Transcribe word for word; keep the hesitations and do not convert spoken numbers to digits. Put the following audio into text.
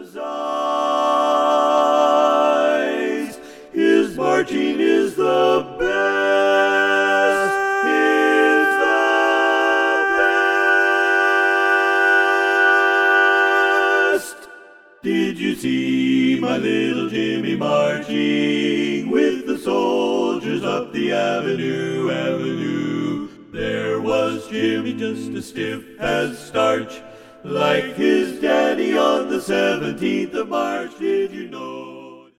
his eyes. His marching is the best. It's the best. Did you see my little Jimmy marching with the soldiers up the avenue, avenue? There was Jimmy just as stiff as starch, like his daddy on the seventeenth of March. Did you know?